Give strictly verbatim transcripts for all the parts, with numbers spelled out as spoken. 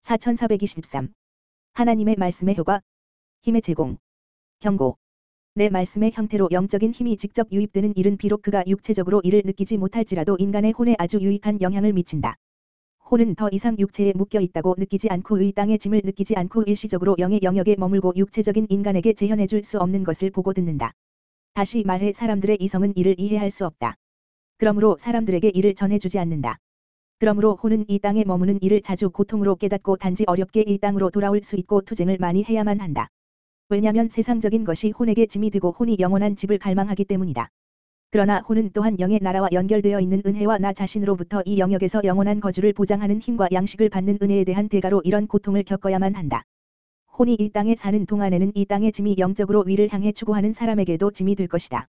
사천사백이십삼. 하나님의 말씀의 효과. 힘의 제공. 경고. 내 말씀의 형태로 영적인 힘이 직접 유입되는 일은 비록 그가 육체적으로 이를 느끼지 못할지라도 인간의 혼에 아주 유익한 영향을 미친다. 혼은 더 이상 육체에 묶여 있다고 느끼지 않고 의 땅의 짐을 느끼지 않고 일시적으로 영의 영역에 머물고 육체적인 인간에게 재현해 줄 수 없는 것을 보고 듣는다. 다시 말해 사람들의 이성은 이를 이해할 수 없다. 그러므로 사람들에게 이를 전해주지 않는다. 그러므로 혼은 이 땅에 머무는 이를 자주 고통으로 깨닫고 단지 어렵게 이 땅으로 돌아올 수 있고 투쟁을 많이 해야만 한다. 왜냐면 세상적인 것이 혼에게 짐이 되고 혼이 영원한 집을 갈망하기 때문이다. 그러나 혼은 또한 영의 나라와 연결되어 있는 은혜와 나 자신으로부터 이 영역에서 영원한 거주를 보장하는 힘과 양식을 받는 은혜에 대한 대가로 이런 고통을 겪어야만 한다. 혼이 이 땅에 사는 동안에는 이 땅의 짐이 영적으로 위를 향해 추구하는 사람에게도 짐이 될 것이다.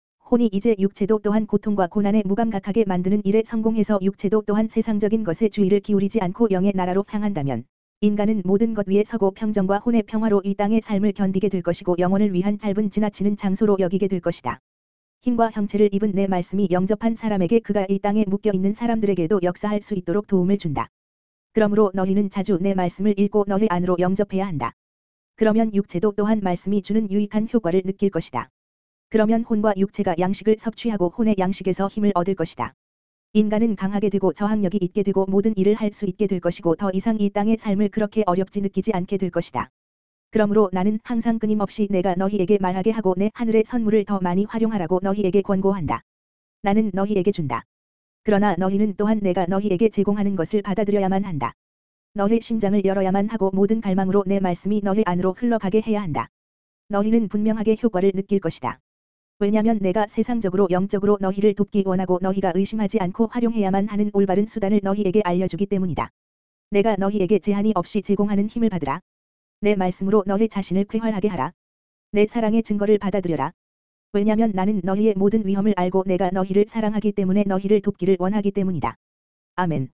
혼이 이제 육체도 또한 고통과 고난에 무감각하게 만드는 일에 성공해서 육체도 또한 세상적인 것에 주의를 기울이지 않고 영의 나라로 향한다면 인간은 모든 것 위에 서고 평정과 혼의 평화로 이 땅의 삶을 견디게 될 것이고 영혼을 위한 짧은 지나치는 장소로 여기게 될 것이다. 힘과 형체를 입은 내 말씀이 영접한 사람에게 그가 이 땅에 묶여 있는 사람들에게도 역사할 수 있도록 도움을 준다. 그러므로 너희는 자주 내 말씀을 읽고 너희 안으로 영접해야 한다. 그러면 육체도 또한 말씀이 주는 유익한 효과를 느낄 것이다. 그러면 혼과 육체가 양식을 섭취하고 혼의 양식에서 힘을 얻을 것이다. 인간은 강하게 되고 저항력이 있게 되고 모든 일을 할 수 있게 될 것이고 더 이상 이 땅의 삶을 그렇게 어렵지 느끼지 않게 될 것이다. 그러므로 나는 항상 끊임없이 내가 너희에게 말하게 하고 내 하늘의 선물을 더 많이 활용하라고 너희에게 권고한다. 나는 너희에게 준다. 그러나 너희는 또한 내가 너희에게 제공하는 것을 받아들여야만 한다. 너희 심장을 열어야만 하고 모든 갈망으로 내 말씀이 너희 안으로 흘러가게 해야 한다. 너희는 분명하게 효과를 느낄 것이다. 왜냐면 내가 세상적으로 영적으로 너희를 돕기 원하고 너희가 의심하지 않고 활용해야만 하는 올바른 수단을 너희에게 알려주기 때문이다. 내가 너희에게 제한이 없이 제공하는 힘을 받으라. 내 말씀으로 너희 자신을 쾌활하게 하라. 내 사랑의 증거를 받아들여라. 왜냐면 나는 너희의 모든 위험을 알고 내가 너희를 사랑하기 때문에 너희를 돕기를 원하기 때문이다. 아멘.